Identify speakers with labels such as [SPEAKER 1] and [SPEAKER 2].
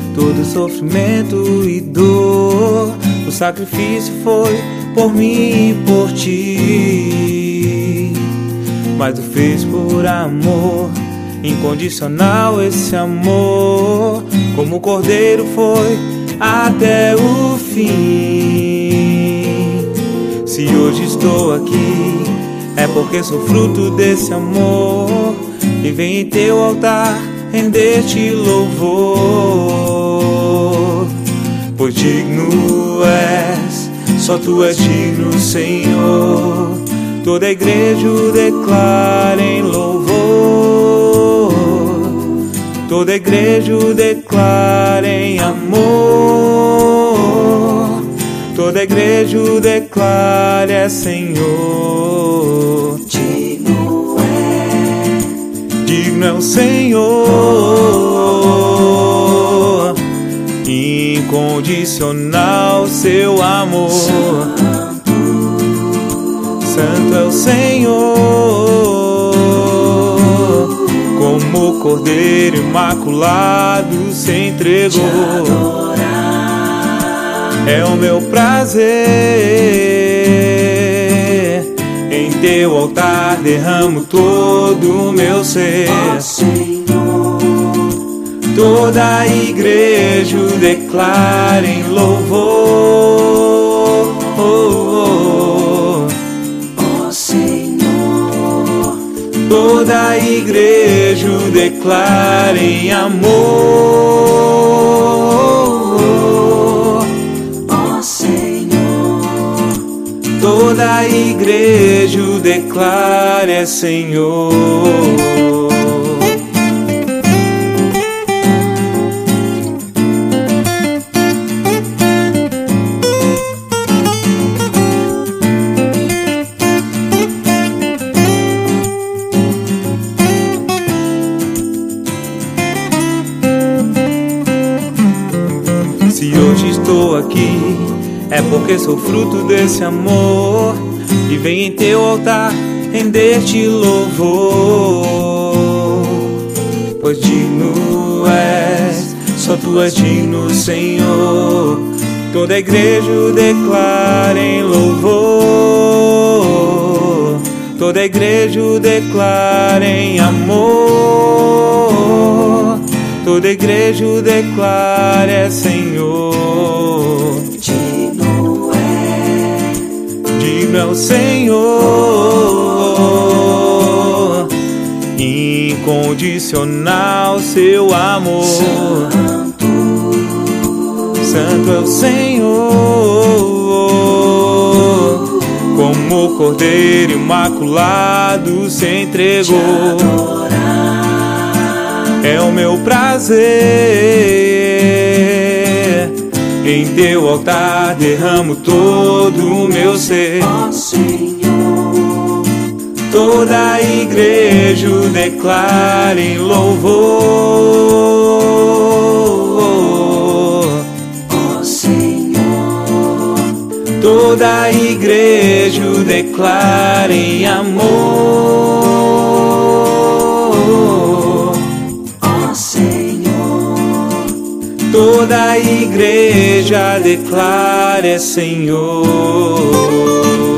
[SPEAKER 1] todo sofrimento e dor. O sacrifício foi por mim e por ti, mas tu fez por amor incondicional. Esse amor, como o cordeiro, foi até o fim. Se hoje estou aqui, é porque sou fruto desse amor, e venho em teu altar render-te louvor. Pois digno és, só tu és digno, Senhor. Toda a igreja o declara em louvor, toda a igreja o declara em amor, toda a igreja o declara, Senhor. Digno é o Senhor, incondicional seu amor. Santo é o Senhor, como o cordeiro imaculado se entregou. É o meu prazer, em teu altar derramo todo o meu ser. Toda a igreja o declara em louvor. Toda a igreja o declara em amor. Toda a igreja o declara, Senhor. Se hoje estou aqui, é porque sou fruto desse amor, e venho em teu altar render-te louvor. Pois digno és, só tu és digno, Senhor. Toda a igreja o declara em louvor, toda a igreja o declara em amor, toda a igreja o declara, Senhor. Digno é o Senhor, incondicional seu amor. Santo é o Senhor, como o cordeiro imaculado se entregou. É o meu prazer, em teu altar derramo todo o meu ser. Toda a igreja o declara em louvor. Toda a igreja o declara em amor. Toda a igreja declara, Senhor.